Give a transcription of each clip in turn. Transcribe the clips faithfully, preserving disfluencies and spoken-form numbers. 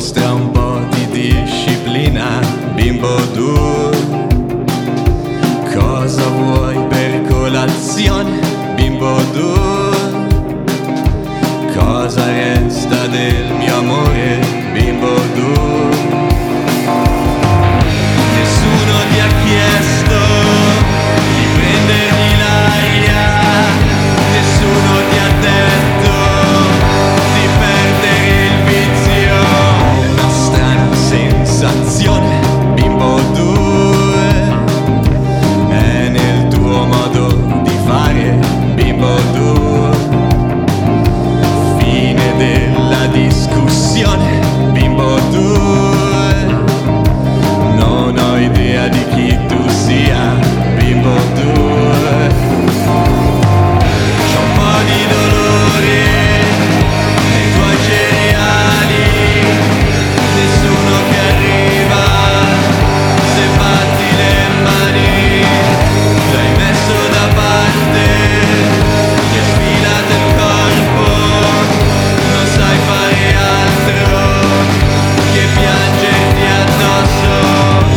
Mostra un po' di disciplina, bimbo tu. Cosa vuoi per colazione, bimbo tu? Cosa resta del mio amore, bimbo tu? Nessuno ti ha chiesto di prendergli l'aria, nessuno ti ha detto di perdere il vizio. Una strana sensazione, bimbo tu, è nel tuo modo di fare, bimbo tu. Fine della discussione, bimbo tu. Non ho idea di chi tu sia, bimbo tu. C'ho un po' di dolore nei tuoi cereali, nessuno che arriva se batti le mani. L'hai messo da parte, ti hai sfilato il corpo, non sai fare altro che piangerti addosso.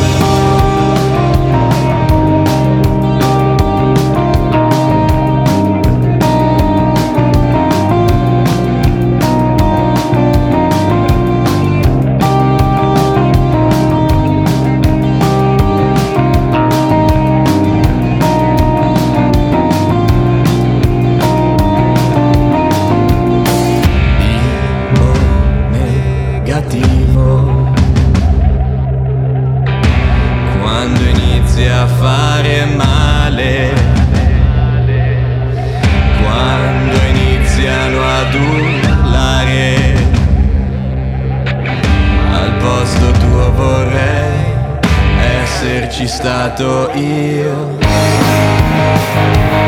Negativo, quando inizia a fare male, quando iniziano ad urlare, al posto tuo vorrei esserci stato io.